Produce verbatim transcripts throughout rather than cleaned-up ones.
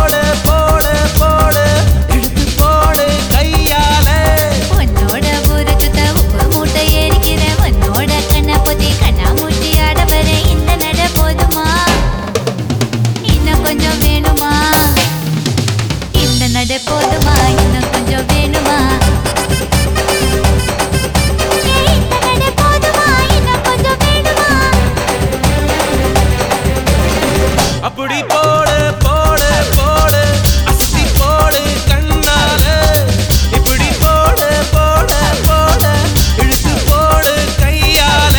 போடு போடு போடு இழுத்து போடு கையால உன்னோட ஊரு சுத்த உப்பு மூட்டை ஏறிக்கிற உன்னோட கண்ண பொத்தி கண்ணா மூட்டி ஆட வர இந்த நட போதுமா இன்னும் கொஞ்சம் வேணுமா இந்த நட போதுமா இன்னும் கொஞ்சம் வேணுமா அப்படி போடு போடு போடு அசத்தி போடு கண்ணால இப்படி போடு போடு போடு இழுத்து போடு கையால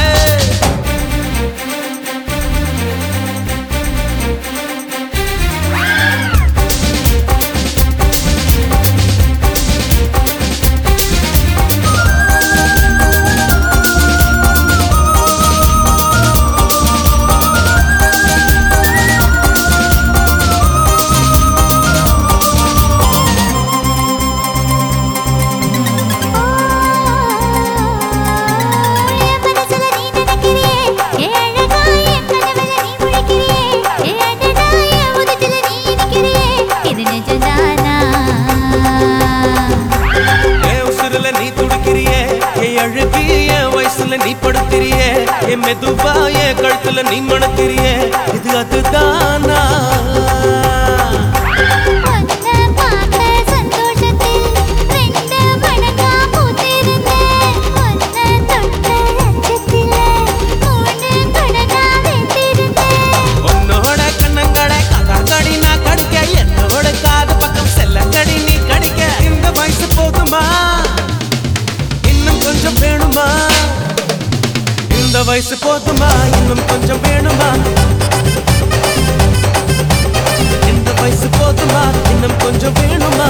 நீ துடிக்கிறியே என் அழுகி என் வயசுல நீ படுத்திரியே என் மெதுவா என் கழுத்துல நீ மணக்கிறியே இது அதுதானா உன்னோட கண்ணங்களை கடி நான் கடிக்க என்னோட காது பக்கம் செல்லங்கடி நீ கடிக்க இந்த வயசு போதுமா கொஞ்சம் வேணுமா இந்த வயசு போதுமா இன்னும் கொஞ்சம் வேணுமா இந்த வயசு போதுமா இன்னும் கொஞ்சம் வேணுமா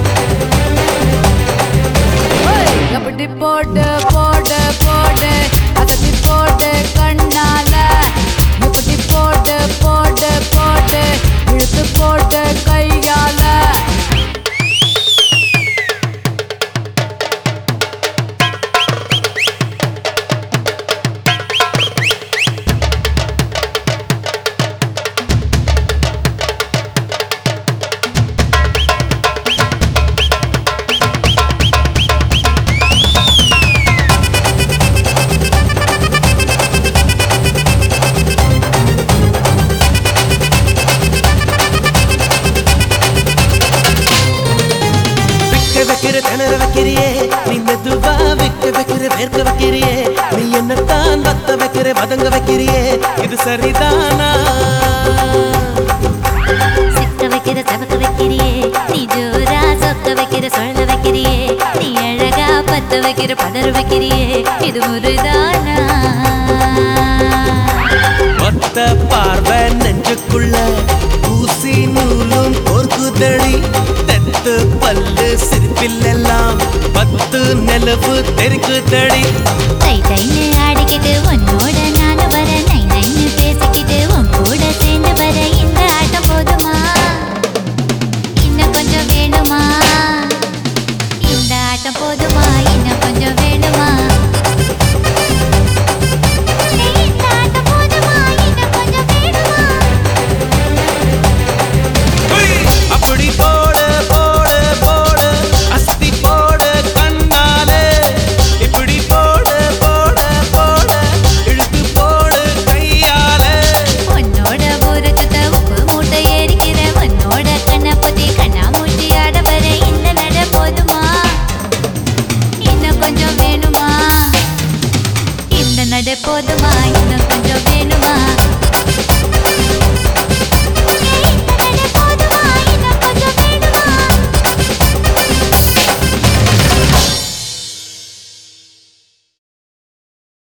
அப்படி போடு போடு போடு அகத்தி போடு கண்ணால இப்படி போடு போடு போடு இழுத்து போடு கையால திணற வைக்கிறியே நீ மெதுவா விக்க வைக்கிற வேர்க்க வைக்கிறியே நீ என்னத்தான் வத்த வைக்கிற வதங்க வைக்கிறியே இது சரிதானா சிக்க வைக்கிற தவக்க வைக்கிறியே நீ ஜோரா சொக்க வைக்கிற சொல்ல வைக்கிறியே நீ அழகா பத்த வைக்கிற பதற வைக்கிறியே இது முறைதானா ஒத்த பார்வை நெஞ்சுக்குள்ள ஊசி நூலும் பொறுக்குதடி தெத்து பல்லு சிரிப்பிலெல்லாம் பத்து நிலவு தெரிக்குதடி தை தைன்னு ஆடிக்கிட்டு உன்னோட நானும் வர நை நைன்னு பேசிக்கிட்டு உன் கூட சேர்ந்து வர இந்த ஆட்டம் போதுமா இன்னும் கொஞ்சம் வேணுமா இந்த ஆட்டம் போதுமா இன்னும் கொஞ்சம் வேணுமா அப்படி போடு போடு போடு அஸ்தி போடு கண்ணால இப்படி போடு போடு போடு இழுத்து போடு கையால உன்னோட ஊரு சுத்த உப்பு மூட்டை ஏறிக்கிற உன்னோட கண்ண பொத்தி கண்ணா மூட்டி ஆட வர இந்த நட போதுமா இன்னும் கொஞ்சம் வேணுமா இந்த நட போதுமா இன்னும் கொஞ்சம்